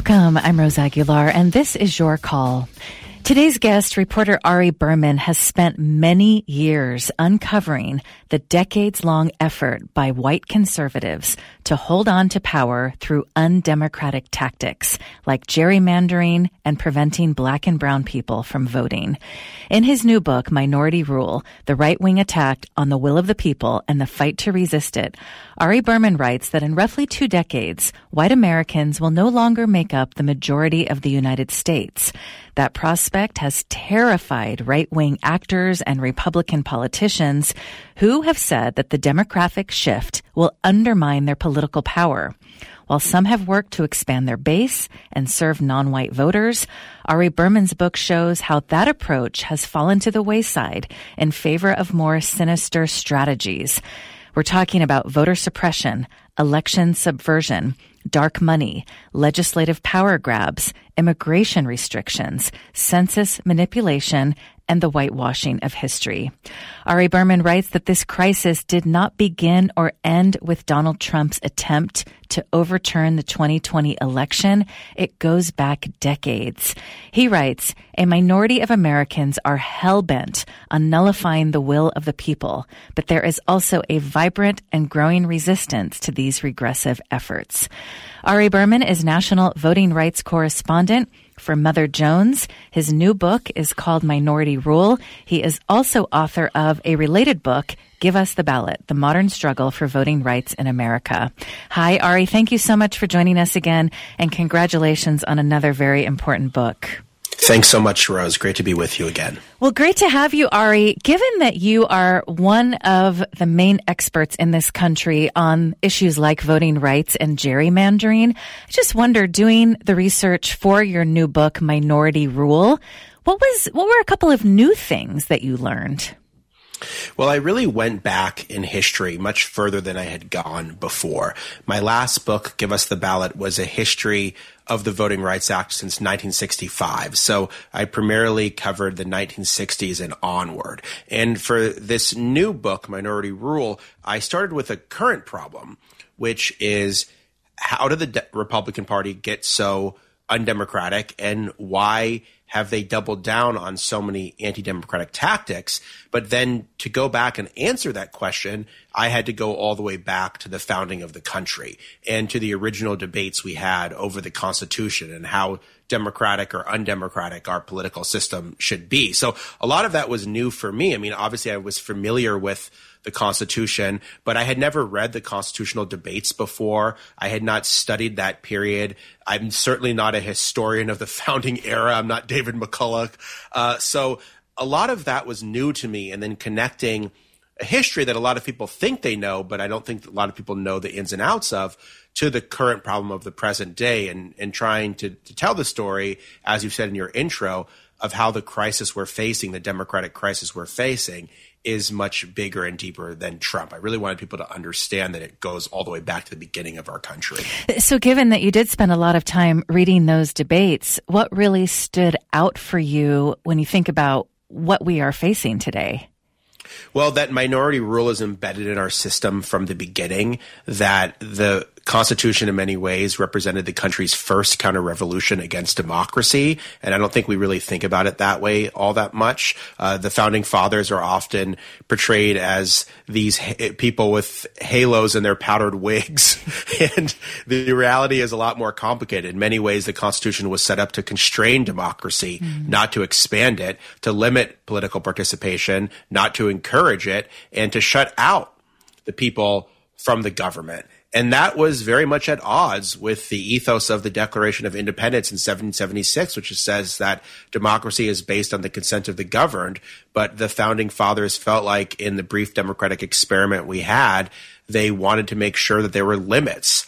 Welcome. I'm Rose Aguilar, and this is Your Call. Today's guest, reporter Ari Berman, has spent many years uncovering the decades-long effort by white conservatives to hold on to power through undemocratic tactics like gerrymandering and preventing black and brown people from voting. In his new book, Minority Rule, The Right-Wing Attack on the Will of the People and the Fight to Resist It, Ari Berman writes that in roughly 2 decades, white Americans will no longer make up the majority of the United States. That prospect has terrified right-wing actors and Republican politicians who have said that the demographic shift will undermine their political power. While some have worked to expand their base and serve non-white voters, Ari Berman's book shows how that approach has fallen to the wayside in favor of more sinister strategies. We're talking about voter suppression, election subversion, dark money, legislative power grabs, immigration restrictions, census manipulation, and the whitewashing of history. Ari Berman writes that this crisis did not begin or end with Donald Trump's attempt to overturn the 2020 election. It goes back decades. He writes, a minority of Americans are hell-bent on nullifying the will of the people, but there is also a vibrant and growing resistance to these regressive efforts. Ari Berman is national voting rights correspondent for Mother Jones. His new book is called Minority Rule. He is also author of a related book, Give Us the Ballot, The Modern Struggle for Voting Rights in America. Hi, Ari. Thank you so much for joining us again, and congratulations on another very important book. Thanks so much, Rose. Great to be with you again. Well, great to have you, Ari. Given that you are one of the main experts in this country on issues like voting rights and gerrymandering, I just wonder, doing the research for your new book, Minority Rule, what were a couple of new things that you learned? Well, I really went back in history much further than I had gone before. My last book, Give Us the Ballot, was a history of the Voting Rights Act since 1965. So I primarily covered the 1960s and onward. And for this new book, Minority Rule, I started with a current problem, which is how did the Republican Party get so undemocratic, and why have they doubled down on so many anti-democratic tactics? But then to go back and answer that question, I had to go all the way back to the founding of the country and to the original debates we had over the Constitution and how democratic or undemocratic our political system should be. So a lot of that was new for me. I mean, obviously I was familiar with the Constitution, but I had never read the constitutional debates before. I had not studied that period. I'm certainly not a historian of the founding era. I'm not David McCulloch. So a lot of that was new to me, and then connecting a history that a lot of people think they know, but I don't think a lot of people know the ins and outs of, to the current problem of the present day, and trying to tell the story, as you said in your intro, of how the crisis we're facing, the democratic crisis we're facing, is much bigger and deeper than Trump. I really wanted people to understand that it goes all the way back to the beginning of our country. So given that you did spend a lot of time reading those debates, what really stood out for you when you think about what we are facing today? Well, that minority rule is embedded in our system from the beginning, that the Constitution in many ways represented the country's first counter-revolution against democracy, and I don't think we really think about it that way all that much. The founding fathers are often portrayed as these people with halos in their powdered wigs, and the reality is a lot more complicated. In many ways, the Constitution was set up to constrain democracy, not to expand it, to limit political participation, not to encourage it, and to shut out the people from the government. And that was very much at odds with the ethos of the Declaration of Independence in 1776, which says that democracy is based on the consent of the governed. But the founding fathers felt like in the brief democratic experiment we had, they wanted to make sure that there were limits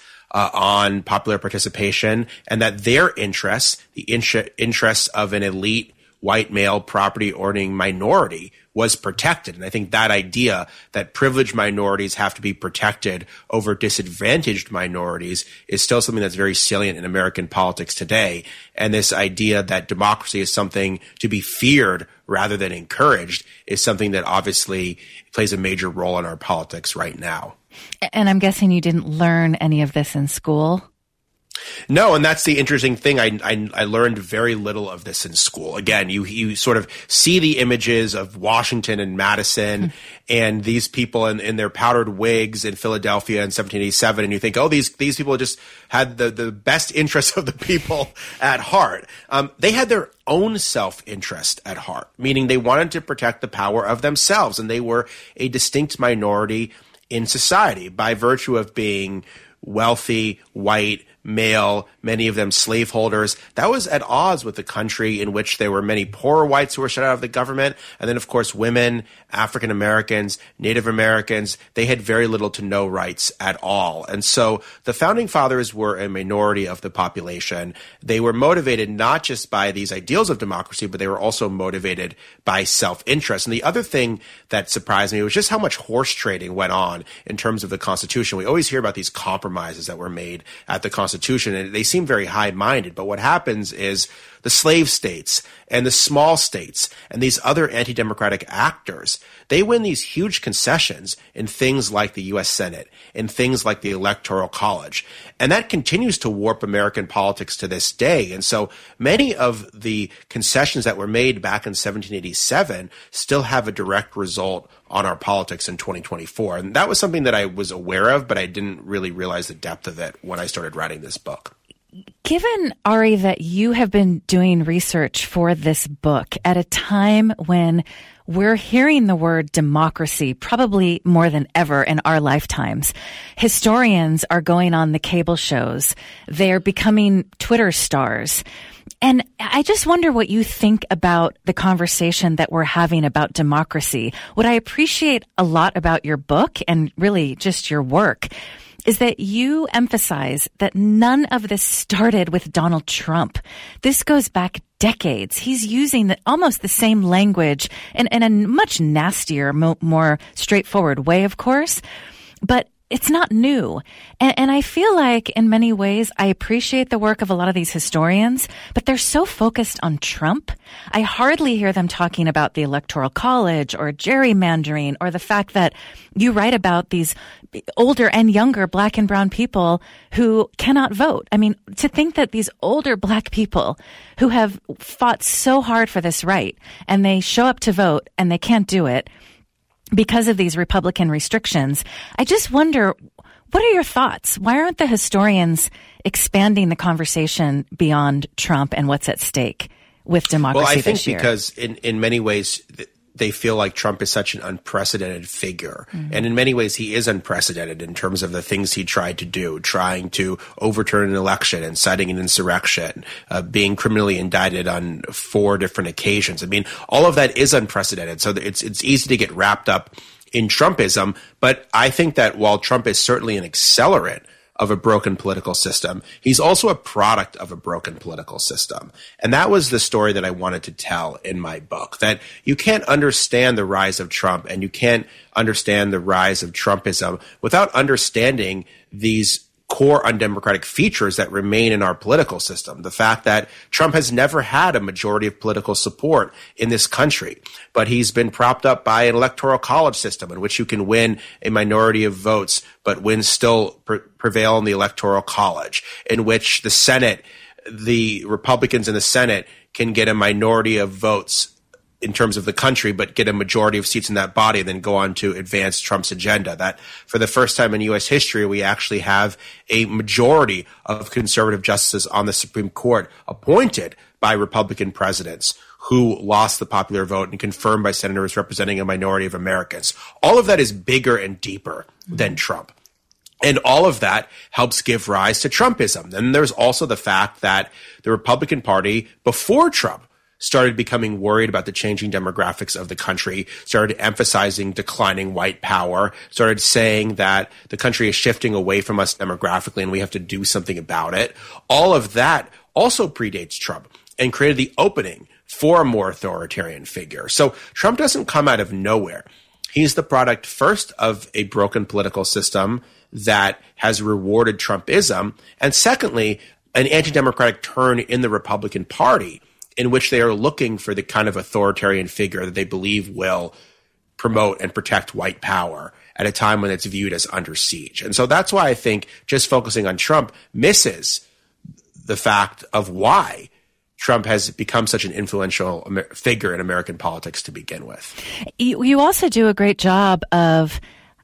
on popular participation, and that their interests, the interests of an elite white male property owning minority, was protected. And I think that idea that privileged minorities have to be protected over disadvantaged minorities is still something that's very salient in American politics today. And this idea that democracy is something to be feared rather than encouraged is something that obviously plays a major role in our politics right now. And I'm guessing you didn't learn any of this in school? No, and that's the interesting thing. I learned very little of this in school. Again, you sort of see the images of Washington and Madison and these people in their powdered wigs in Philadelphia in 1787, and you think, oh, these people just had the best interests of the people at heart. They had their own self-interest at heart, meaning they wanted to protect the power of themselves, and they were a distinct minority in society by virtue of being wealthy, white, male, many of them slaveholders. That was at odds with the country in which there were many poorer whites who were shut out of the government. And then, of course, women, African Americans, Native Americans, they had very little to no rights at all. And so the founding fathers were a minority of the population. They were motivated not just by these ideals of democracy, but they were also motivated by self-interest. And the other thing that surprised me was just how much horse trading went on in terms of the Constitution. We always hear about these compromises that were made at the Constitution, and they seem very high-minded. But what happens is the slave states and the small states and these other anti-democratic actors, they win these huge concessions in things like the U.S. Senate, in things like the Electoral College. And that continues to warp American politics to this day. And so many of the concessions that were made back in 1787 still have a direct result on our politics in 2024. And that was something that I was aware of, but I didn't really realize the depth of it when I started writing this book. Given, Ari, that you have been doing research for this book at a time when we're hearing the word democracy probably more than ever in our lifetimes, historians are going on the cable shows. They're becoming Twitter stars. And I just wonder what you think about the conversation that we're having about democracy. What I appreciate a lot about your book and really just your work is that you emphasize that none of this started with Donald Trump. This goes back decades. He's using almost the same language in a much nastier, more straightforward way, of course. But it's not new. And I feel like in many ways, I appreciate the work of a lot of these historians, but they're so focused on Trump. I hardly hear them talking about the Electoral College or gerrymandering or the fact that you write about these older and younger black and brown people who cannot vote. I mean, to think that these older black people who have fought so hard for this right and they show up to vote and they can't do it because of these Republican restrictions. I just wonder, what are your thoughts? Why aren't the historians expanding the conversation beyond Trump and what's at stake with democracy this year? Well, I think because in many ways they feel like Trump is such an unprecedented figure. Mm-hmm. And in many ways he is unprecedented in terms of the things he tried to do, trying to overturn an election, inciting an insurrection, being criminally indicted on 4 different occasions. I mean, all of that is unprecedented. So it's easy to get wrapped up in Trumpism. But I think that while Trump is certainly an accelerant of a broken political system, he's also a product of a broken political system. And that was the story that I wanted to tell in my book, that you can't understand the rise of Trump and you can't understand the rise of Trumpism without understanding these core undemocratic features that remain in our political system. The fact that Trump has never had a majority of political support in this country, but he's been propped up by an electoral college system in which you can win a minority of votes, but still prevail in the electoral college, in which the Senate, the Republicans in the Senate can get a minority of votes in terms of the country, but get a majority of seats in that body and then go on to advance Trump's agenda. That for the first time in U.S. history, we actually have a majority of conservative justices on the Supreme Court appointed by Republican presidents who lost the popular vote and confirmed by senators representing a minority of Americans. All of that is bigger and deeper than Trump. And all of that helps give rise to Trumpism. Then there's also the fact that the Republican Party, before Trump, started becoming worried about the changing demographics of the country, started emphasizing declining white power, started saying that the country is shifting away from us demographically and we have to do something about it. All of that also predates Trump and created the opening for a more authoritarian figure. So Trump doesn't come out of nowhere. He's the product first of a broken political system that has rewarded Trumpism, and secondly, an anti-democratic turn in the Republican Party in which they are looking for the kind of authoritarian figure that they believe will promote and protect white power at a time when it's viewed as under siege. And so that's why I think just focusing on Trump misses the fact of why Trump has become such an influential figure in American politics to begin with. You also do a great job of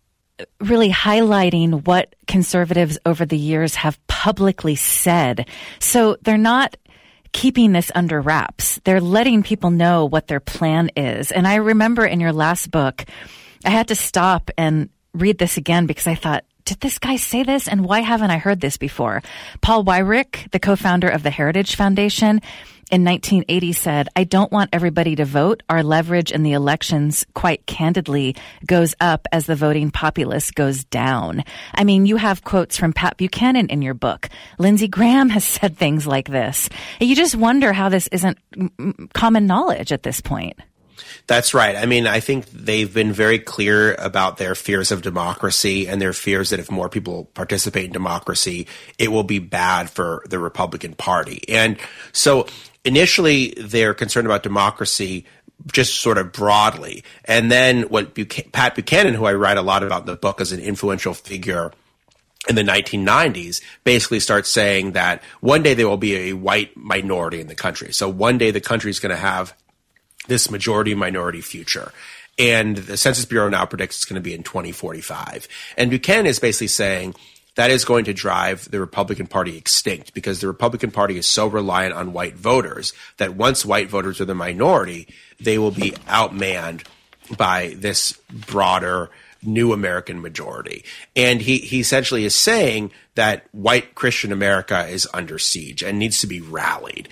really highlighting what conservatives over the years have publicly said. So they're not keeping this under wraps. They're letting people know what their plan is. And I remember in your last book, I had to stop and read this again because I thought, did this guy say this? And why haven't I heard this before? Paul Weyrich, the co-founder of the Heritage Foundation, in 1980 said, "I don't want everybody to vote. Our leverage in the elections, quite candidly, goes up as the voting populace goes down." I mean, you have quotes from Pat Buchanan in your book. Lindsey Graham has said things like this. You just wonder how this isn't common knowledge at this point. That's right. I mean, I think they've been very clear about their fears of democracy and their fears that if more people participate in democracy, it will be bad for the Republican Party. And so initially they're concerned about democracy just sort of broadly. And then what Pat Buchanan, who I write a lot about in the book as an influential figure in the 1990s, basically starts saying that one day there will be a white minority in the country. So one day the country is going to have this majority-minority future. And the Census Bureau now predicts it's going to be in 2045. And Buchanan is basically saying that is going to drive the Republican Party extinct because the Republican Party is so reliant on white voters that once white voters are the minority, they will be outmanned by this broader new American majority. And he essentially is saying that white Christian America is under siege and needs to be rallied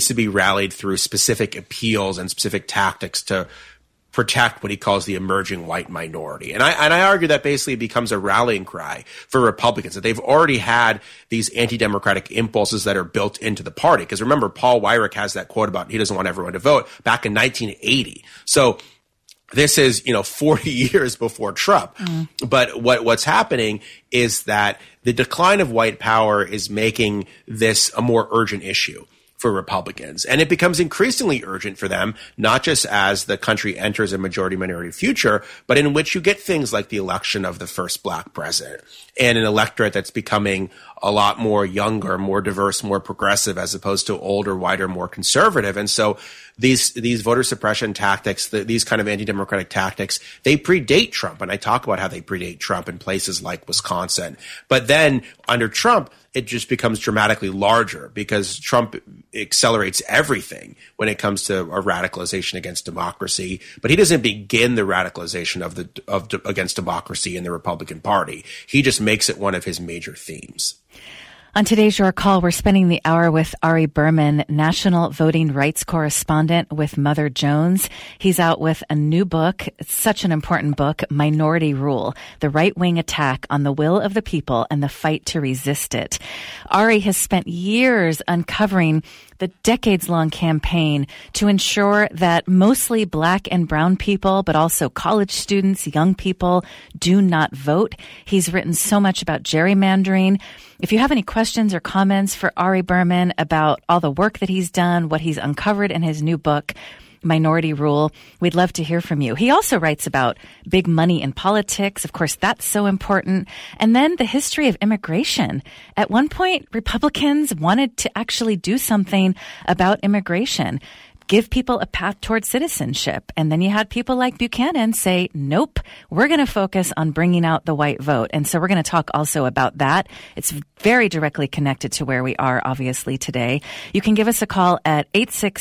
through specific appeals and specific tactics to protect what he calls the emerging white minority. And I argue that basically becomes a rallying cry for Republicans, that they've already had these anti-democratic impulses that are built into the party. Because remember, Paul Weyrich has that quote about he doesn't want everyone to vote back in 1980. So this is, 40 years before Trump. But what's happening is that the decline of white power is making this a more urgent issue for Republicans. And it becomes increasingly urgent for them, not just as the country enters a majority-minority future, but in which you get things like the election of the first black president and an electorate that's becoming a lot more younger, more diverse, more progressive, as opposed to older, whiter, more conservative. And so these voter suppression tactics, these kind of anti-democratic tactics, they predate Trump. And I talk about how they predate Trump in places like Wisconsin. But then under Trump, it just becomes dramatically larger because Trump accelerates everything when it comes to a radicalization against democracy. But he doesn't begin the radicalization against democracy in the Republican Party. He just makes it one of his major themes. On today's Your Call, we're spending the hour with Ari Berman, national voting rights correspondent with Mother Jones. He's out with a new book. It's such an important book, Minority Rule, the right-wing attack on the will of the people and the fight to resist it. Ari has spent years uncovering the decades-long campaign to ensure that mostly black and brown people, but also college students, young people, do not vote. He's written so much about gerrymandering. If you have any questions or comments for Ari Berman about all the work that he's done, what he's uncovered in his new book, Minority Rule, we'd love to hear from you. He also writes about big money in politics. Of course, that's so important. And then the history of immigration. At one point, Republicans wanted to actually do something about immigration, give people a path towards citizenship. And then you had people like Buchanan say, nope, we're going to focus on bringing out the white vote. And so we're going to talk also about that. It's very directly connected to where we are, obviously, today. You can give us a call at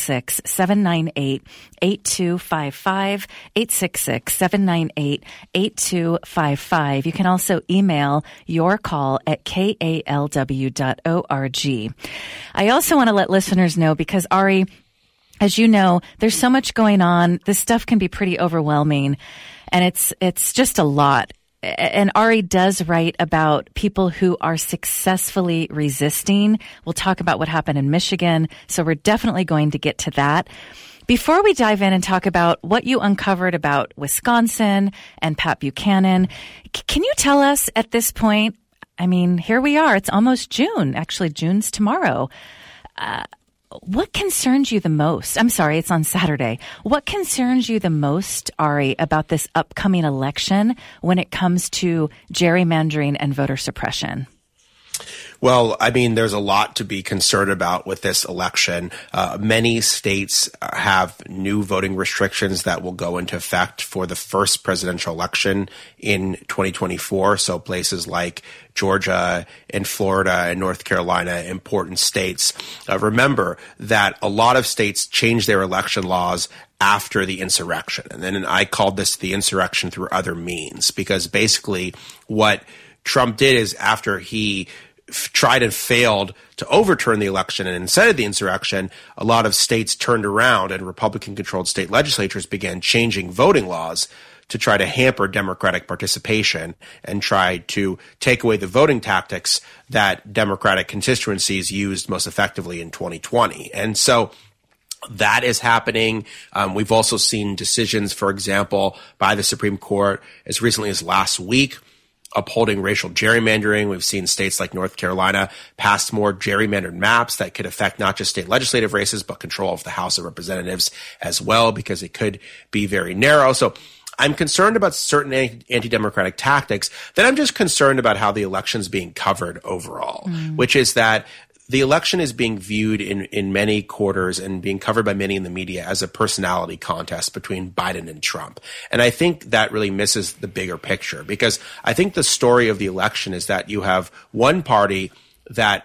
866-798-8255, 866-798-8255. You can also email your call at kalw.org. I also want to let listeners know, because Ari, as you know, there's so much going on. This stuff can be pretty overwhelming, and it's just a lot. And Ari does write about people who are successfully resisting. We'll talk about what happened in Michigan, so we're definitely going to get to that. Before we dive in and talk about what you uncovered about Wisconsin and Pat Buchanan, can you tell us at this point, I mean, here we are, it's almost June. Actually, June's tomorrow. What concerns you the most? I'm sorry, it's on Saturday. What concerns you the most, Ari, about this upcoming election when it comes to gerrymandering and voter suppression? Well, I mean, there's a lot to be concerned about with this election. Many states have new voting restrictions that will go into effect for the first presidential election in 2024. So places like Georgia and Florida and North Carolina, important states. Remember that a lot of states changed their election laws after the insurrection. And then I called this the insurrection through other means, because basically what Trump did is, after he tried and failed to overturn the election and incited the insurrection, a lot of states turned around and Republican-controlled state legislatures began changing voting laws to try to hamper Democratic participation and try to take away the voting tactics that Democratic constituencies used most effectively in 2020. And so that is happening. We've also seen decisions, for example, by the Supreme Court as recently as last week, upholding racial gerrymandering. We've seen states like North Carolina pass more gerrymandered maps that could affect not just state legislative races, but control of the House of Representatives as well, because it could be very narrow. So I'm concerned about certain anti-democratic tactics. Then I'm just concerned about how the election's being covered overall, which is that the election is being viewed in many quarters and being covered by many in the media as a personality contest between Biden and Trump. And I think that really misses the bigger picture, because I think the story of the election is that you have one party that,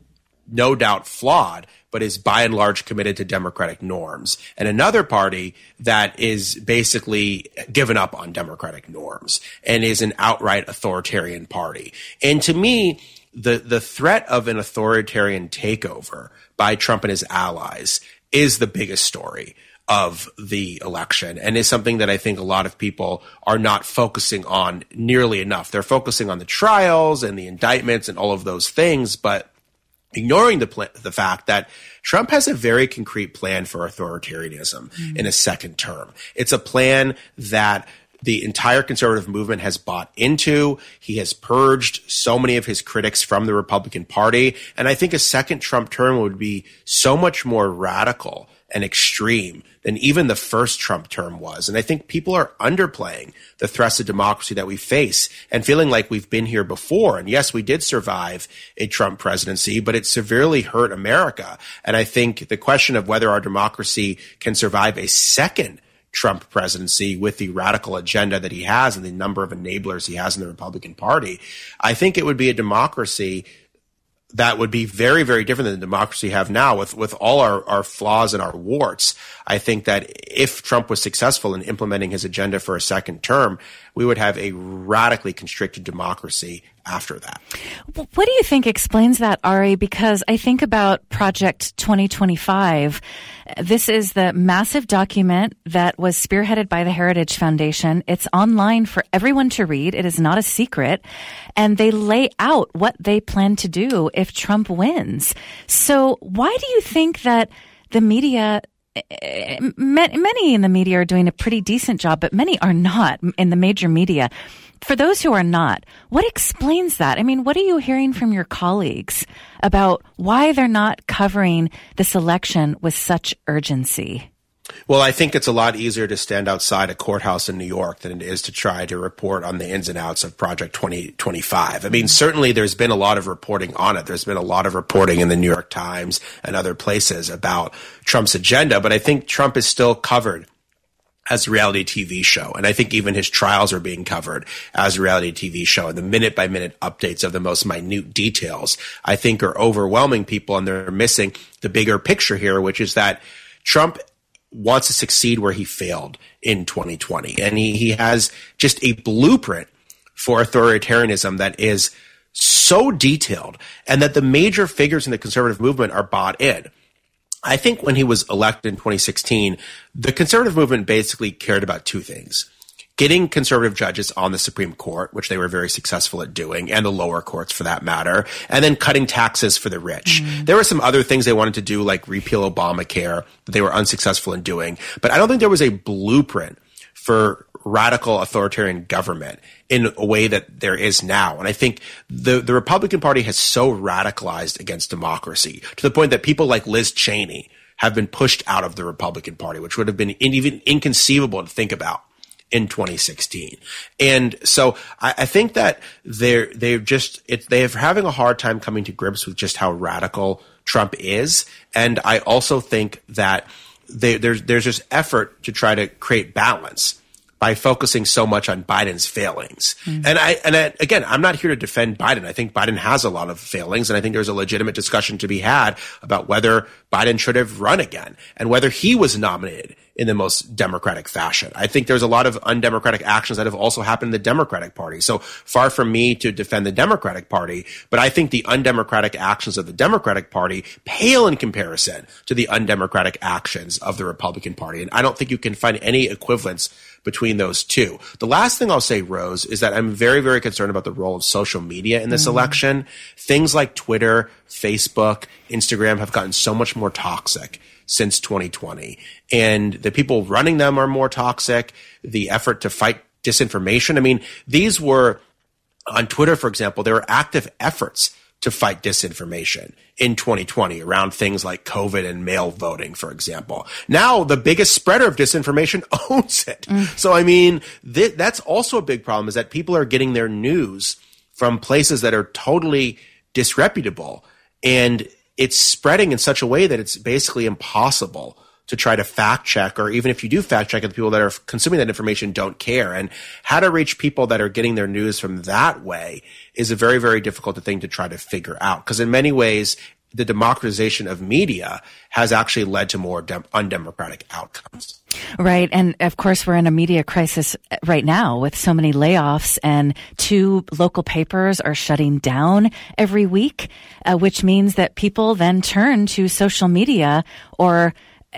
no doubt flawed, but is by and large committed to democratic norms, and another party that is basically given up on democratic norms and is an outright authoritarian party. And to me, the threat of an authoritarian takeover by Trump and his allies is the biggest story of the election, and is something that I think a lot of people are not focusing on nearly enough. They're focusing on the trials and the indictments and all of those things, but ignoring the fact that Trump has a very concrete plan for authoritarianism in a second term. It's a plan that the entire conservative movement has bought into. He has purged so many of his critics from the Republican Party. And I think a second Trump term would be so much more radical and extreme than even the first Trump term was. And I think people are underplaying the threats of democracy that we face and feeling like we've been here before. And yes, we did survive a Trump presidency, but it severely hurt America. And I think the question of whether our democracy can survive a second Trump presidency with the radical agenda that he has and the number of enablers he has in the Republican Party, I think it would be a democracy that would be very, very different than the democracy we have now with all our flaws and our warts. I think that if Trump was successful in implementing his agenda for a second term, we would have a radically constricted democracy after that. What do you think explains that, Ari? Because I think about Project 2025. This is the massive document that was spearheaded by the Heritage Foundation. It's online for everyone to read. It is not a secret. And they lay out what they plan to do if Trump wins. So why do you think that the media, many in the media are doing a pretty decent job, but many are not in the major media? For those who are not, what explains that? I mean, what are you hearing from your colleagues about why they're not covering this election with such urgency? Well, I think it's a lot easier to stand outside a courthouse in New York than it is to try to report on the ins and outs of Project 2025. I mean, certainly there's been a lot of reporting on it. There's been a lot of reporting in the New York Times and other places about Trump's agenda, but I think Trump is still covered as a reality TV show. And I think even his trials are being covered as a reality TV show. And the minute by minute updates of the most minute details, I think, are overwhelming people. And they're missing the bigger picture here, which is that Trump wants to succeed where he failed in 2020. And he has just a blueprint for authoritarianism that is so detailed, and that the major figures in the conservative movement are bought in. I think when he was elected in 2016, the conservative movement basically cared about two things: getting conservative judges on the Supreme Court, which they were very successful at doing, and the lower courts for that matter, and then cutting taxes for the rich. There were some other things they wanted to do, like repeal Obamacare, that they were unsuccessful in doing. But I don't think there was a blueprint for radical authoritarian government in a way that there is now. And I think the Republican Party has so radicalized against democracy to the point that people like Liz Cheney have been pushed out of the Republican Party, which would have been even inconceivable to think about in 2016. And so I think that they're having a hard time coming to grips with just how radical Trump is. And I also think that there's this effort to try to create balance by focusing so much on Biden's failings. And again, I'm not here to defend Biden. I think Biden has a lot of failings, and I think there's a legitimate discussion to be had about whether Biden should have run again and whether he was nominated in the most democratic fashion. I think there's a lot of undemocratic actions that have also happened in the Democratic Party. So far from me to defend the Democratic Party, but I think the undemocratic actions of the Democratic Party pale in comparison to the undemocratic actions of the Republican Party. And I don't think you can find any equivalence between those two. The last thing I'll say, Rose, is that I'm very, very concerned about the role of social media in this election. Things like Twitter, Facebook, Instagram have gotten so much more toxic since 2020. And the people running them are more toxic. The effort to fight disinformation. I mean, these were on Twitter, for example, there were active efforts to fight disinformation in 2020 around things like COVID and mail voting, for example. Now, the biggest spreader of disinformation owns it. So, I mean, that's also a big problem, is that people are getting their news from places that are totally disreputable. And it's spreading in such a way that it's basically impossible to try to fact check, or even if you do fact check it, the people that are consuming that information don't care. And how to reach people that are getting their news from that way is a very, very difficult thing to try to figure out. Because in many ways, the democratization of media has actually led to more undemocratic outcomes. Right. And of course, we're in a media crisis right now with so many layoffs, and 2 local papers are shutting down every week, which means that people then turn to social media or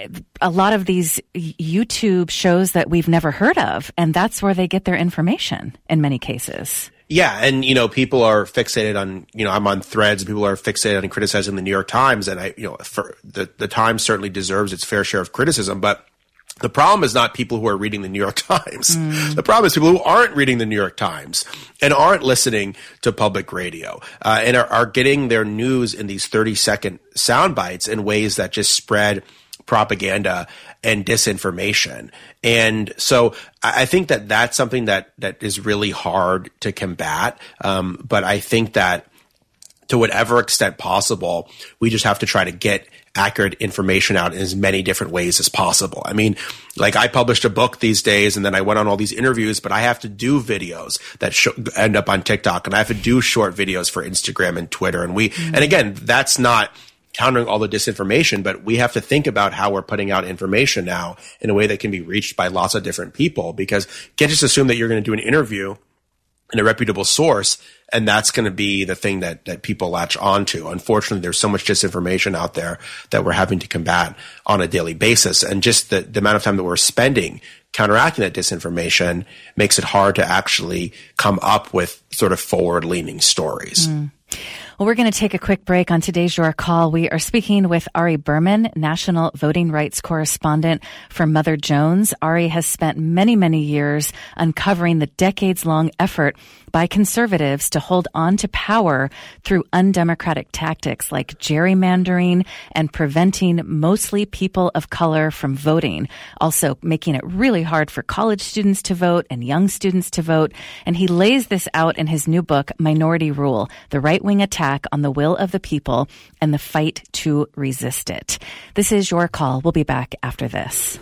a lot of these YouTube shows that we've never heard of. And that's where they get their information in many cases. Yeah. And, people are fixated on, I'm on Threads, and people are fixated on criticizing the New York Times. And for the Times certainly deserves its fair share of criticism. But the problem is not people who are reading the New York Times. The problem is people who aren't reading the New York Times and aren't listening to public radio, and are getting their news in these 30-second sound bites in ways that just spread propaganda and disinformation. And so I think that that's something that is really hard to combat. But I think that to whatever extent possible, we just have to try to get accurate information out in as many different ways as possible. I mean, like, I published a book these days, and then I went on all these interviews, but I have to do videos that end up on TikTok, and I have to do short videos for Instagram and Twitter. And and again, that's not countering all the disinformation, but we have to think about how we're putting out information now in a way that can be reached by lots of different people, because you can't just assume that you're going to do an interview in a reputable source and that's going to be the thing that people latch onto. Unfortunately, there's so much disinformation out there that we're having to combat on a daily basis. And just the amount of time that we're spending counteracting that disinformation makes it hard to actually come up with sort of forward-leaning stories. Well, we're going to take a quick break. On today's Your Call, we are speaking with Ari Berman, national voting rights correspondent for Mother Jones. Ari has spent many, many years uncovering the decades-long effort by conservatives to hold on to power through undemocratic tactics like gerrymandering and preventing mostly people of color from voting, also making it really hard for college students to vote and young students to vote. And he lays this out in his new book, Minority Rule, The Right-Wing Attack on the Will of the People and the Fight to Resist It. This is Your Call. We'll be back after this.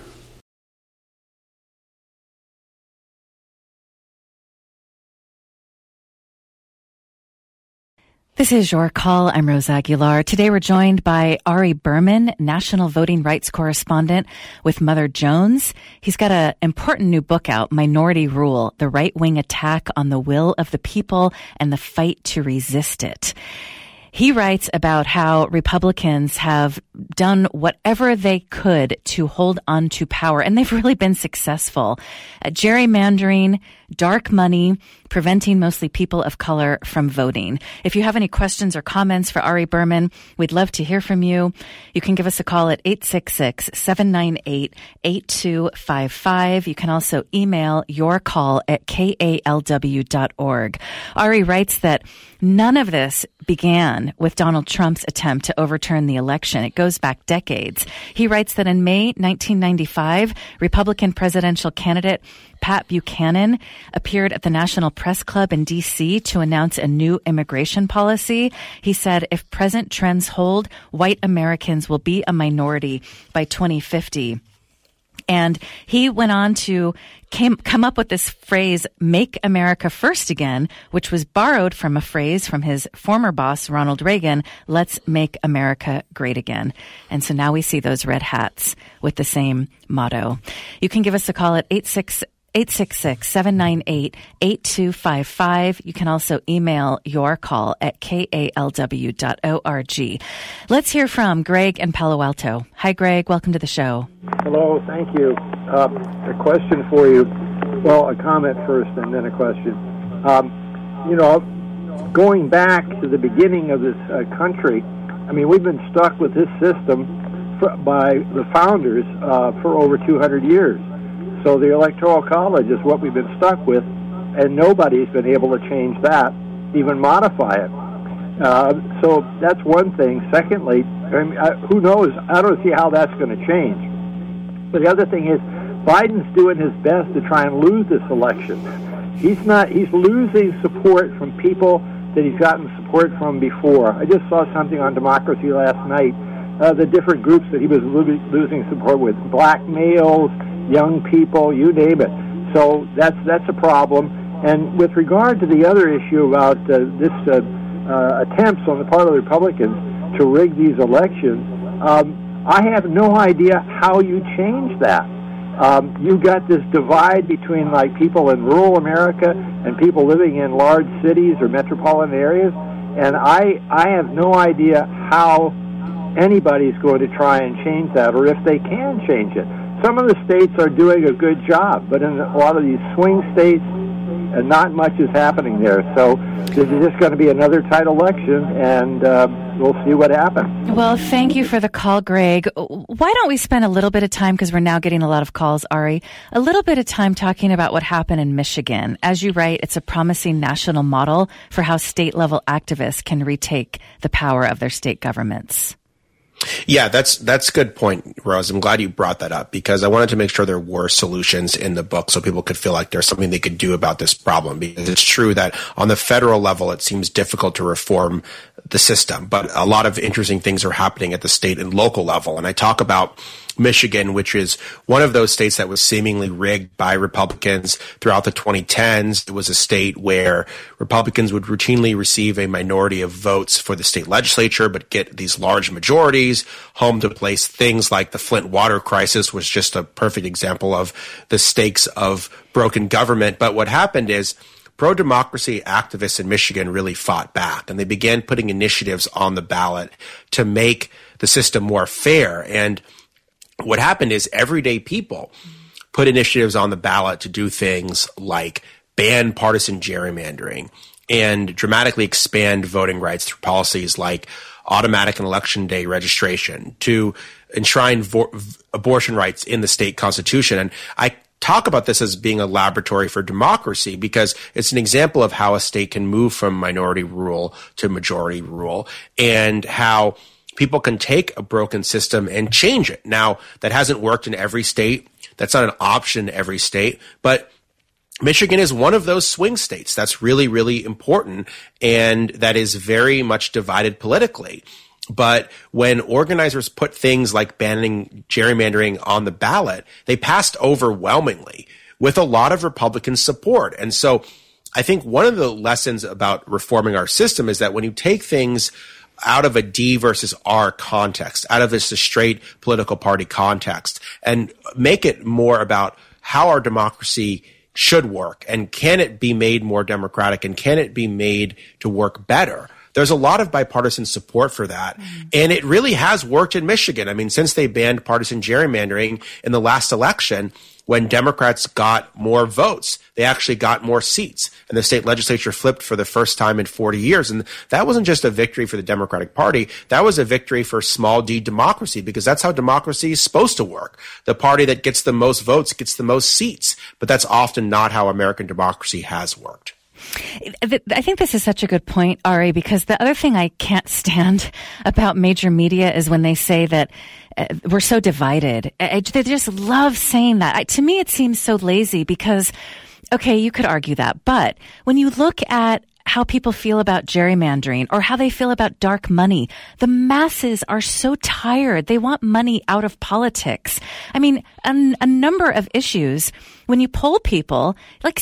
This is Your Call. I'm Rose Aguilar. Today we're joined by Ari Berman, national voting rights correspondent with Mother Jones. He's got an important new book out, Minority Rule, The Right-Wing Attack on the Will of the People and the Fight to Resist It. He writes about how Republicans have done whatever they could to hold on to power, and they've really been successful. Gerrymandering, dark money, preventing mostly people of color from voting. If you have any questions or comments for Ari Berman, we'd love to hear from you. You can give us a call at 866-798-8255. You can also email your call at kalw.org. Ari writes that none of this began with Donald Trump's attempt to overturn the election. It goes back decades. He writes that in May 1995, Republican presidential candidate Pat Buchanan appeared at the National Press Club in D.C. to announce a new immigration policy. He said, if present trends hold, white Americans will be a minority by 2050. And he went on to come up with this phrase, make America first again, which was borrowed from a phrase from his former boss, Ronald Reagan, let's make America great again. And so now we see those red hats with the same motto. You can give us a call at 866-798-8255. You can also email your call at kalw.org. Let's hear from Greg in Palo Alto. Hi, Greg. Welcome to the show. Hello. Thank you. A question for you. Well, a comment first and then a question. Going back to the beginning of this country, I mean, we've been stuck with this system by the founders for over 200 years. So the Electoral College is what we've been stuck with, and nobody's been able to change that, even modify it. So that's one thing. Secondly, who knows? I don't see how that's going to change. But the other thing is, Biden's doing his best to try and lose this election. He's losing support from people that he's gotten support from before. I just saw something on Democracy last night, the different groups that he was losing support with, black males, young people, you name it. So that's a problem. And with regard to the other issue about attempts on the part of the Republicans to rig these elections, I have no idea how you change that. You've got this divide between like people in rural America and people living in large cities or metropolitan areas, and I have no idea how anybody's going to try and change that, or if they can change it. Some of the states are doing a good job, but in a lot of these swing states, not much is happening there. So this is just going to be another tight election, and we'll see what happens. Well, thank you for the call, Greg. Why don't we spend a little bit of time, because we're now getting a lot of calls, Ari, a little bit of time talking about what happened in Michigan. As you write, it's a promising national model for how state-level activists can retake the power of their state governments. Yeah, that's a good point, Rose. I'm glad you brought that up, because I wanted to make sure there were solutions in the book so people could feel like there's something they could do about this problem. Because it's true that on the federal level, it seems difficult to reform the system, but a lot of interesting things are happening at the state and local level. And I talk about Michigan, which is one of those states that was seemingly rigged by Republicans throughout the 2010s. It was a state where Republicans would routinely receive a minority of votes for the state legislature, but get these large majorities, home to place things like the Flint water crisis was just a perfect example of the stakes of broken government. But what happened is pro-democracy activists in Michigan really fought back, and they began putting initiatives on the ballot to make the system more fair. And what happened is everyday people put initiatives on the ballot to do things like ban partisan gerrymandering and dramatically expand voting rights through policies like automatic and election day registration, to enshrine abortion rights in the state constitution. And I talk about this as being a laboratory for democracy because it's an example of how a state can move from minority rule to majority rule, and how people can take a broken system and change it. Now, that hasn't worked in every state. That's not an option in every state. But Michigan is one of those swing states that's really, really important, and that is very much divided politically. But when organizers put things like banning gerrymandering on the ballot, they passed overwhelmingly with a lot of Republican support. And so I think one of the lessons about reforming our system is that when you take things out of a D versus R context, out of this straight political party context, and make it more about how our democracy should work, and can it be made more democratic, and can it be made to work better, there's a lot of bipartisan support for that. And it really has worked in Michigan. I mean, since they banned partisan gerrymandering in the last election, when Democrats got more votes, they actually got more seats. And the state legislature flipped for the first time in 40 years. And that wasn't just a victory for the Democratic Party. That was a victory for small d democracy, because that's how democracy is supposed to work. The party that gets the most votes gets the most seats. But that's often not how American democracy has worked. I think this is such a good point, Ari, because the other thing I can't stand about major media is when they say that we're so divided. They just love saying that. To me, it seems so lazy because, okay, you could argue that. But when you look at how people feel about gerrymandering or how they feel about dark money, the masses are so tired. They want money out of politics. I mean, a number of issues, when you poll people, like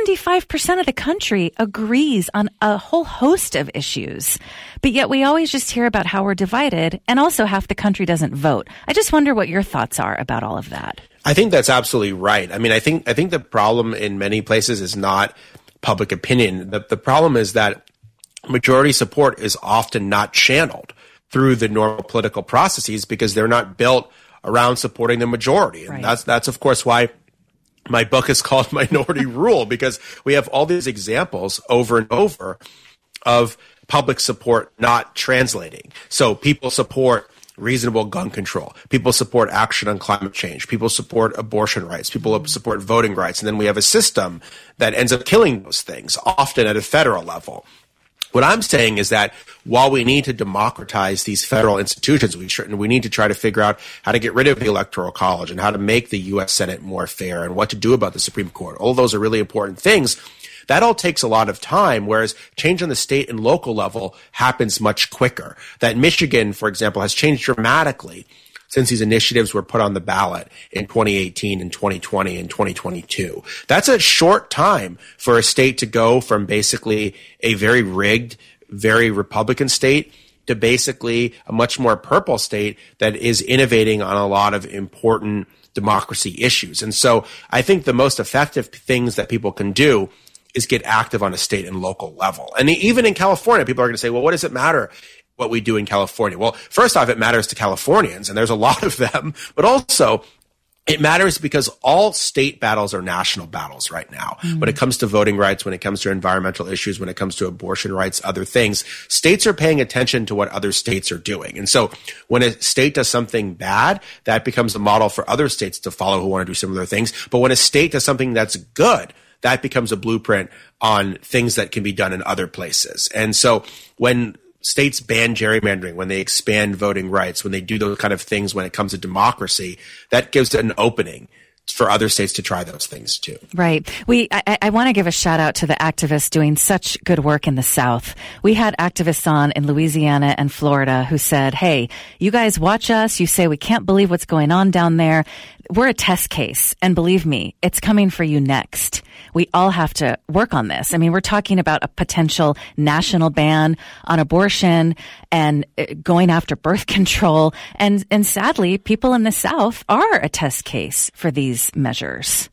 75% of the country agrees on a whole host of issues. But yet we always just hear about how we're divided, and also half the country doesn't vote. I just wonder what your thoughts are about all of that. I think that's absolutely right. I mean, I think the problem in many places is not public opinion. The problem is that majority support is often not channeled through the normal political processes because they're not built around supporting the majority. And that's of course why my book is called Minority Rule, because we have all these examples over and over of public support not translating. So people support reasonable gun control. People support action on climate change. People support abortion rights. People support voting rights. And then we have a system that ends up killing those things, often at a federal level. What I'm saying is that while we need to democratize these federal institutions, we need to try to figure out how to get rid of the Electoral College and how to make the U.S. Senate more fair and what to do about the Supreme Court. All those are really important things. That all takes a lot of time, whereas change on the state and local level happens much quicker. That Michigan, for example, has changed dramatically since these initiatives were put on the ballot in 2018 and 2020 and 2022. That's a short time for a state to go from basically a very rigged, very Republican state to basically a much more purple state that is innovating on a lot of important democracy issues. And so I think the most effective things that people can do is get active on a state and local level. And even in California, people are going to say, well, what does it matter what we do in California? Well, first off, it matters to Californians, and there's a lot of them, but also it matters because all state battles are national battles right now. When it comes to voting rights, when it comes to environmental issues, when it comes to abortion rights, other things, states are paying attention to what other states are doing. And so when a state does something bad, that becomes a model for other states to follow who want to do similar things. But when a state does something that's good, that becomes a blueprint on things that can be done in other places. And so when states ban gerrymandering, when they expand voting rights, when they do those kind of things when it comes to democracy, that gives an opening for other states to try those things too. Right. I want to give a shout out to the activists doing such good work in the South. We had activists on in Louisiana and Florida who said, hey, you guys watch us. You say we can't believe what's going on down there. We're a test case. And believe me, it's coming for you next. We all have to work on this. I mean, we're talking about a potential national ban on abortion and going after birth control. And sadly, people in the South are a test case for these measures.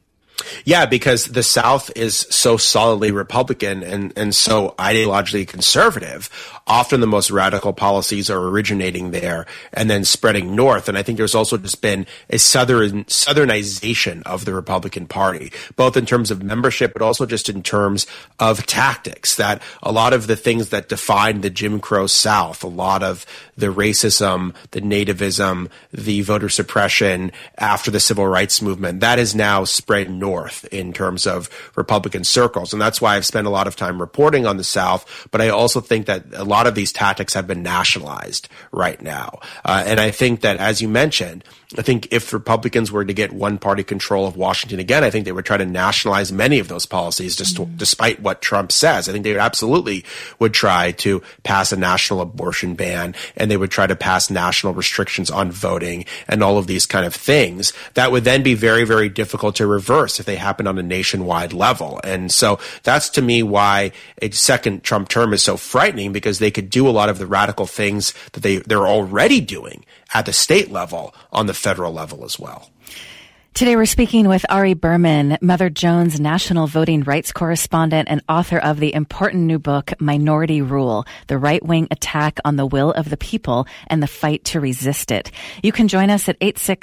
Yeah, because the South is so solidly Republican and so ideologically conservative. Often the most radical policies are originating there and then spreading north. And I think there's also just been a southernization of the Republican Party, both in terms of membership, but also just in terms of tactics. That a lot of the things that defined the Jim Crow South, a lot of the racism, the nativism, the voter suppression after the civil rights movement, that is now spread north in terms of Republican circles. And that's why I've spent a lot of time reporting on the South. But I also think that a lot of these tactics have been nationalized right now. And I think that, as you mentioned, I think if Republicans were to get one-party control of Washington again, I think they would try to nationalize many of those policies, despite what Trump says. I think they absolutely would try to pass a national abortion ban, and they would try to pass national restrictions on voting and all of these kind of things that would then be very, very difficult to reverse if they happen on a nationwide level. And so that's, to me, why a second Trump term is so frightening, because they could do a lot of the radical things that they're already doing at the state level on the federal level as well. Today we're speaking with Ari Berman, Mother Jones National Voting Rights Correspondent and author of the important new book, Minority Rule, The Right-Wing Attack on the Will of the People and the Fight to Resist It. You can join us at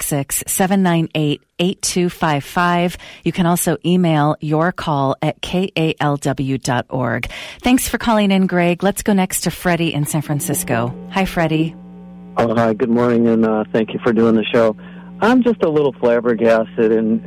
866-798-8255. You can also email your call at kalw.org. Thanks for calling in, Greg. Let's go next to Freddie in San Francisco. Hi, Freddie. Oh, hi, good morning, and thank you for doing the show. I'm just a little flabbergasted in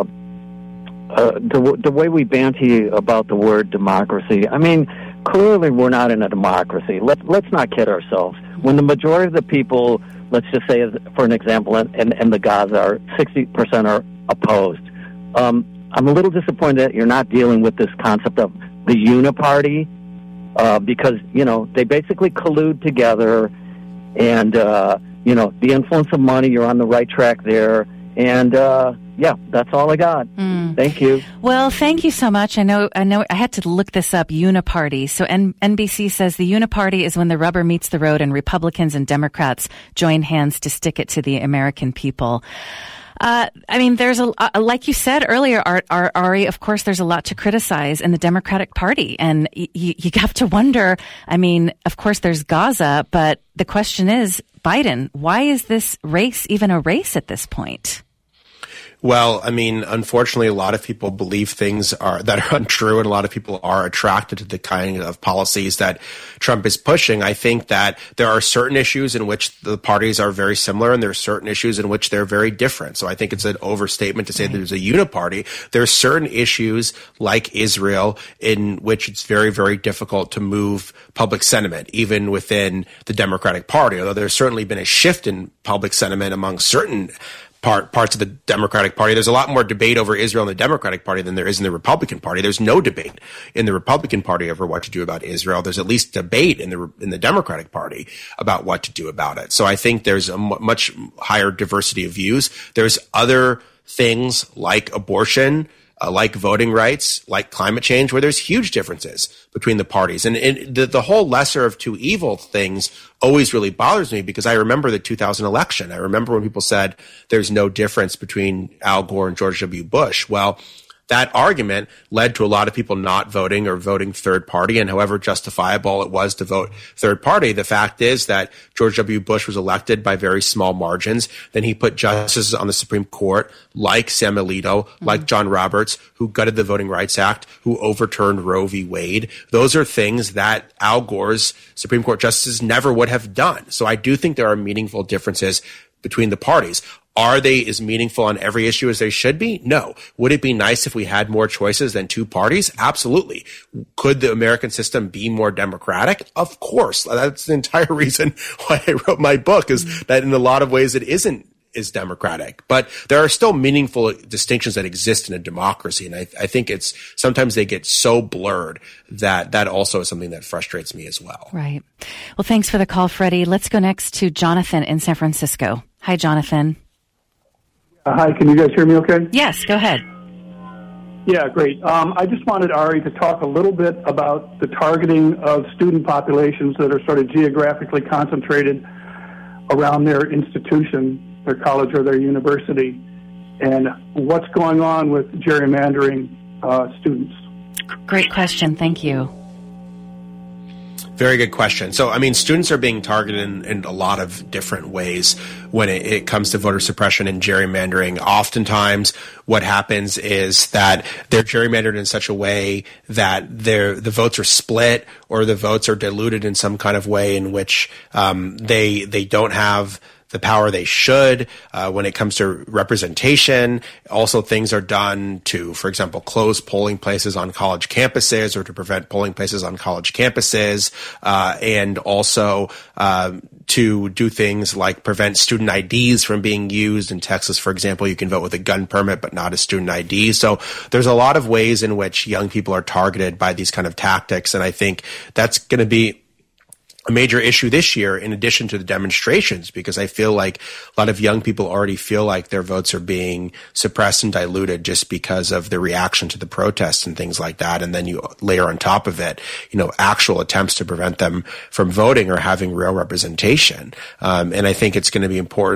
the way we banty about the word democracy. I mean, clearly we're not in a democracy. Let's not kid ourselves. When the majority of the people, let's just say, for an example, in the Gaza, are 60% are opposed. I'm a little disappointed that you're not dealing with this concept of the uniparty, because, you know, they basically collude together, and the influence of money, you're on the right track there. And, that's all I got. Thank you. Well, thank you so much. I know I had to look this up, uniparty. So NBC says the uniparty is when the rubber meets the road and Republicans and Democrats join hands to stick it to the American people. There's like you said earlier, Ari, of course, there's a lot to criticize in the Democratic Party. And you have to wonder, of course, there's Gaza, but the question is, Biden, why is this race even a race at this point? Well, unfortunately, a lot of people believe things that are untrue, and a lot of people are attracted to the kind of policies that Trump is pushing. I think that there are certain issues in which the parties are very similar, and there are certain issues in which they're very different. So I think it's an overstatement to say that there's a uniparty. There are certain issues like Israel in which it's very, very difficult to move public sentiment, even within the Democratic Party, although there's certainly been a shift in public sentiment among certain parts of the Democratic Party. There's a lot more debate over Israel in the Democratic Party than there is in the Republican Party. There's no debate in the Republican Party over what to do about Israel. There's at least debate in the Democratic Party about what to do about it. So I think there's a much higher diversity of views. There's other things like abortion, like voting rights, like climate change, where there's huge differences between the parties. And the whole lesser of two evil things always really bothers me, because I remember the 2000 election. I remember when people said there's no difference between Al Gore and George W. Bush. Well, that argument led to a lot of people not voting or voting third party, and however justifiable it was to vote third party, the fact is that George W. Bush was elected by very small margins. Then he put justices on the Supreme Court like Sam Alito, like John Roberts, who gutted the Voting Rights Act, who overturned Roe v. Wade. Those are things that Al Gore's Supreme Court justices never would have done. So I do think there are meaningful differences between the parties. Are they as meaningful on every issue as they should be? No. Would it be nice if we had more choices than two parties? Absolutely. Could the American system be more democratic? Of course. That's the entire reason why I wrote my book, is that in a lot of ways it isn't as democratic. But there are still meaningful distinctions that exist in a democracy. And I think sometimes they get so blurred that also is something that frustrates me as well. Right. Well, thanks for the call, Freddie. Let's go next to Jonathan in San Francisco. Hi, Jonathan. Hi, can you guys hear me okay? Yes, go ahead. Yeah, great. I just wanted Ari to talk a little bit about the targeting of student populations that are sort of geographically concentrated around their institution, their college or their university, and what's going on with gerrymandering students. Great question. Thank you. Very good question. So, students are being targeted in a lot of different ways when it comes to voter suppression and gerrymandering. Oftentimes, what happens is that they're gerrymandered in such a way that the votes are split, or the votes are diluted in some kind of way in which they don't have the power they should when it comes to representation. Also, things are done to, for example, close polling places on college campuses, or to prevent polling places on college campuses, and also to do things like prevent student IDs from being used. In Texas, for example, you can vote with a gun permit but not a student ID. So there's a lot of ways in which young people are targeted by these kind of tactics, and I think that's going to be a major issue this year, in addition to the demonstrations, because I feel like a lot of young people already feel like their votes are being suppressed and diluted just because of the reaction to the protests and things like that. And then you layer on top of it, actual attempts to prevent them from voting or having real representation. And I think it's going to be important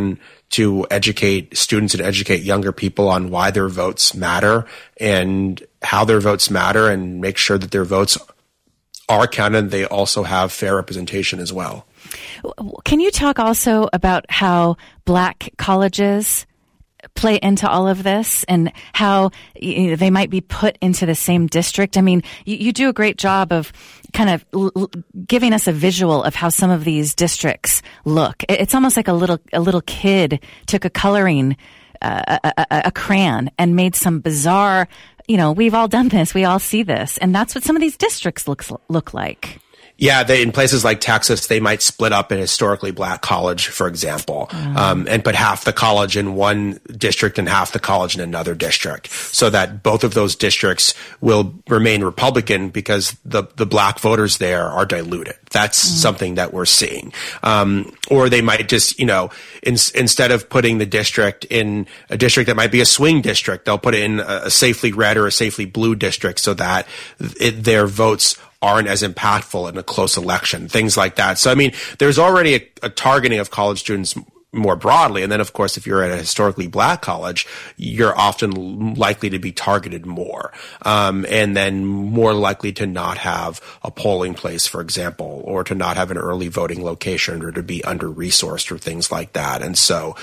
to educate students and educate younger people on why their votes matter and how their votes matter, and make sure that their votes are counted. They also have fair representation as well. Can you talk also about how black colleges play into all of this and how they might be put into the same district? I mean, you do a great job of kind of giving us a visual of how some of these districts look. It's almost like a little kid took a coloring, a crayon and made some bizarre, we've all done this. We all see this. And that's what some of these districts look like. Yeah, in places like Texas, they might split up a historically black college, for example, and put half the college in one district and half the college in another district, so that both of those districts will remain Republican because the black voters there are diluted. That's something that we're seeing. Or they might just, instead of putting the district in a district that might be a swing district, they'll put it in a safely red or a safely blue district so that their votes aren't as impactful in a close election, things like that. So, I mean, there's already a targeting of college students more broadly. And then, of course, if you're at a historically black college, you're often likely to be targeted more, and then more likely to not have a polling place, for example, or to not have an early voting location, or to be under-resourced or things like that. And so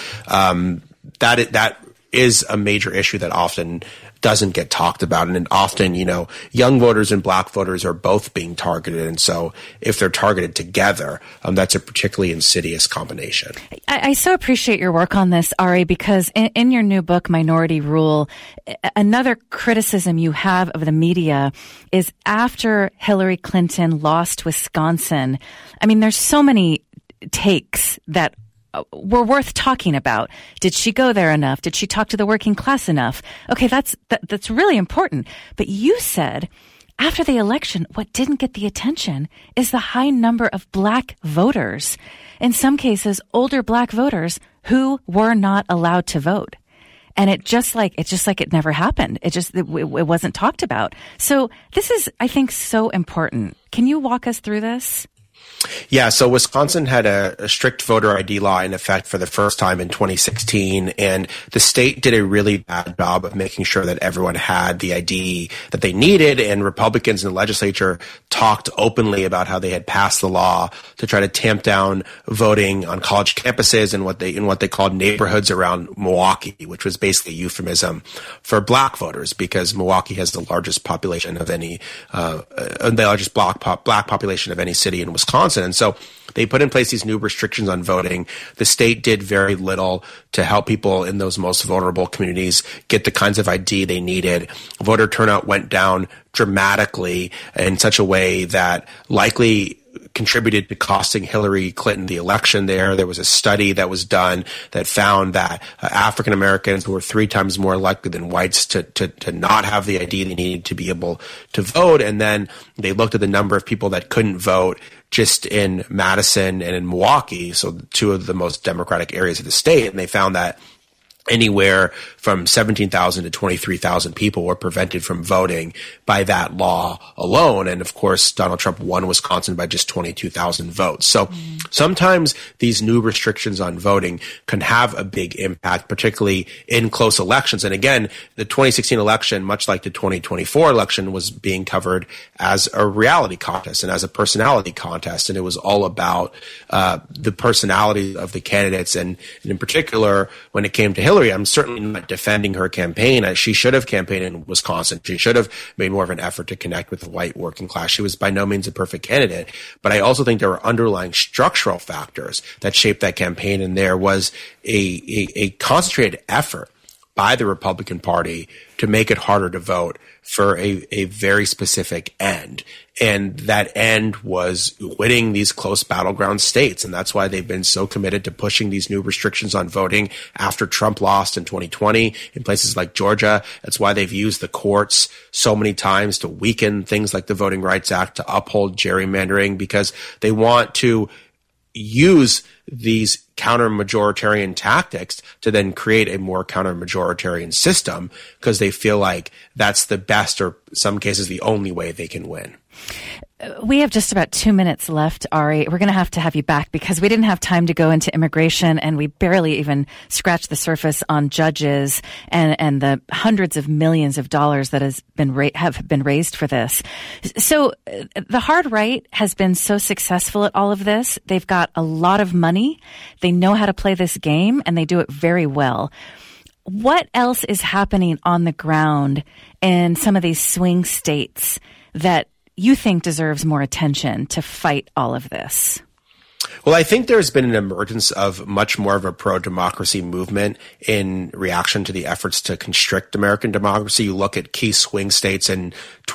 that is a major issue that often doesn't get talked about. And often, young voters and black voters are both being targeted. And so if they're targeted together, that's a particularly insidious combination. I so appreciate your work on this, Ari, because in your new book, Minority Rule, another criticism you have of the media is after Hillary Clinton lost Wisconsin. I mean, there's so many takes that were worth talking about. Did she go there enough? Did she talk to the working class enough? Okay, that's really important. But you said after the election, what didn't get the attention is the high number of black voters. In some cases, older black voters who were not allowed to vote. And it just like it never happened. It wasn't talked about. So this is, I think, so important. Can you walk us through this? Yeah, so Wisconsin had a strict voter ID law in effect for the first time in 2016, and the state did a really bad job of making sure that everyone had the ID that they needed, and Republicans in the legislature talked openly about how they had passed the law to try to tamp down voting on college campuses and what they called neighborhoods around Milwaukee, which was basically a euphemism for black voters, because Milwaukee has the largest population of any black population of any city in Wisconsin. And so they put in place these new restrictions on voting. The state did very little to help people in those most vulnerable communities get the kinds of ID they needed. Voter turnout went down dramatically in such a way that likely contributed to costing Hillary Clinton the election there. There was a study that was done that found that African Americans were 3 times more likely than whites to not have the ID they needed to be able to vote. And then they looked at the number of people that couldn't vote just in Madison and in Milwaukee, so 2 of the most Democratic areas of the state, and they found that anywhere from 17,000 to 23,000 people were prevented from voting by that law alone. And of course, Donald Trump won Wisconsin by just 22,000 votes. So sometimes these new restrictions on voting can have a big impact, particularly in close elections. And again, the 2016 election, much like the 2024 election, was being covered as a reality contest and as a personality contest. And it was all about the personality of the candidates. And in particular, when it came to Hillary, I'm certainly not defending her campaign. She should have campaigned in Wisconsin. She should have made more of an effort to connect with the white working class. She was by no means a perfect candidate, but I also think there were underlying structural factors that shaped that campaign, and there was a concentrated effort by the Republican Party to make it harder to vote for a very specific end. And that end was winning these close battleground states. And that's why they've been so committed to pushing these new restrictions on voting after Trump lost in 2020 in places like Georgia. That's why they've used the courts so many times to weaken things like the Voting Rights Act, to uphold gerrymandering, because they want to use these counter-majoritarian tactics to then create a more counter-majoritarian system, because they feel like that's the best, or in some cases the only way they can win. We have just about 2 minutes left, Ari. We're going to have you back because we didn't have time to go into immigration, and we barely even scratched the surface on judges and the hundreds of millions of dollars that have been raised for this. So the hard right has been so successful at all of this. They've got a lot of money. They know how to play this game, and they do it very well. What else is happening on the ground in some of these swing states that you think deserves more attention to fight all of this? Well, I think there's been an emergence of much more of a pro-democracy movement in reaction to the efforts to constrict American democracy. You look at key swing states in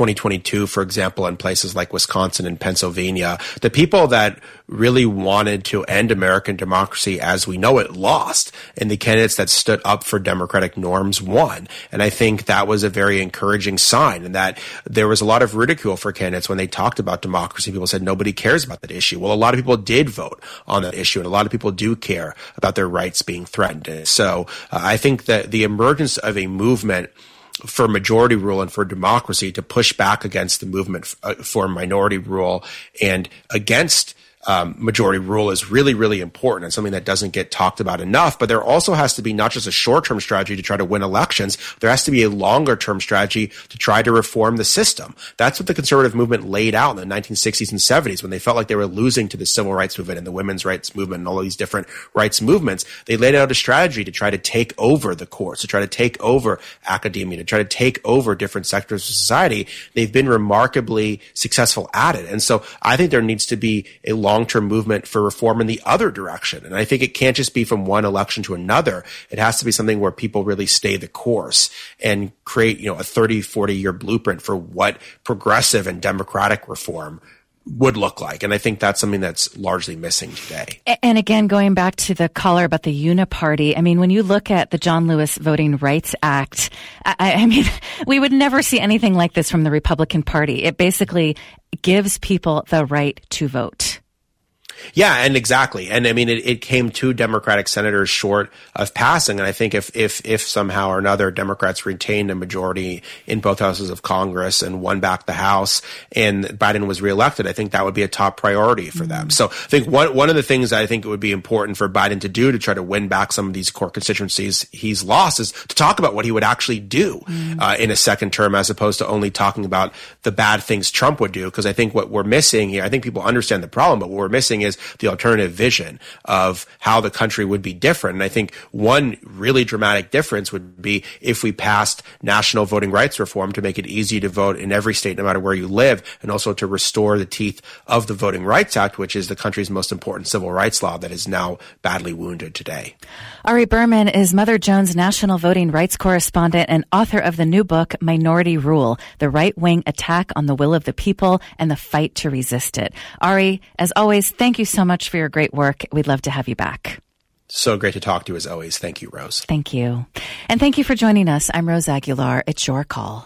2022, for example, in places like Wisconsin and Pennsylvania. The people that really wanted to end American democracy as we know it lost, and the candidates that stood up for democratic norms won. And I think that was a very encouraging sign, and that there was a lot of ridicule for candidates when they talked about democracy. People said nobody cares about that issue. Well, a lot of people did vote on that issue, and a lot of people do care about their rights being threatened. And so I think that the emergence of a movement for majority rule and for democracy to push back against the movement for minority rule and against majority rule is really, really important and something that doesn't get talked about enough. But there also has to be not just a short-term strategy to try to win elections. There has to be a longer-term strategy to try to reform the system. That's what the conservative movement laid out in the 1960s and 70s when they felt like they were losing to the civil rights movement and the women's rights movement and all of these different rights movements. They laid out a strategy to try to take over the courts, to try to take over academia, to try to take over different sectors of society. They've been remarkably successful at it. And so I think there needs to be a long-term movement for reform in the other direction. And I think it can't just be from one election to another. It has to be something where people really stay the course and create, a 30, 40-year blueprint for what progressive and democratic reform would look like. And I think that's something that's largely missing today. And again, going back to the caller about the Uniparty, I mean, when you look at the John Lewis Voting Rights Act, I mean, we would never see anything like this from the Republican Party. It basically gives people the right to vote. Yeah, and exactly. And I mean, it came 2 Democratic senators short of passing. And I think if somehow or another Democrats retained a majority in both houses of Congress and won back the House and Biden was reelected, I think that would be a top priority for them. So I think one of the things I think it would be important for Biden to do to try to win back some of these core constituencies he's lost is to talk about what he would actually do in a second term, as opposed to only talking about the bad things Trump would do. Because I think what we're missing here, I think people understand the problem, but what we're missing is the alternative vision of how the country would be different. And I think one really dramatic difference would be if we passed national voting rights reform to make it easy to vote in every state, no matter where you live, and also to restore the teeth of the Voting Rights Act, which is the country's most important civil rights law that is now badly wounded today. Ari Berman is Mother Jones National Voting Rights Correspondent and author of the new book, Minority Rule, The Right-Wing Attack on the Will of the People and the Fight to Resist It. Ari, as always, thank you so much for your great work. We'd love to have you back. So great to talk to you as always. Thank you, Rose. Thank you. And thank you for joining us. I'm Rose Aguilar. It's your call.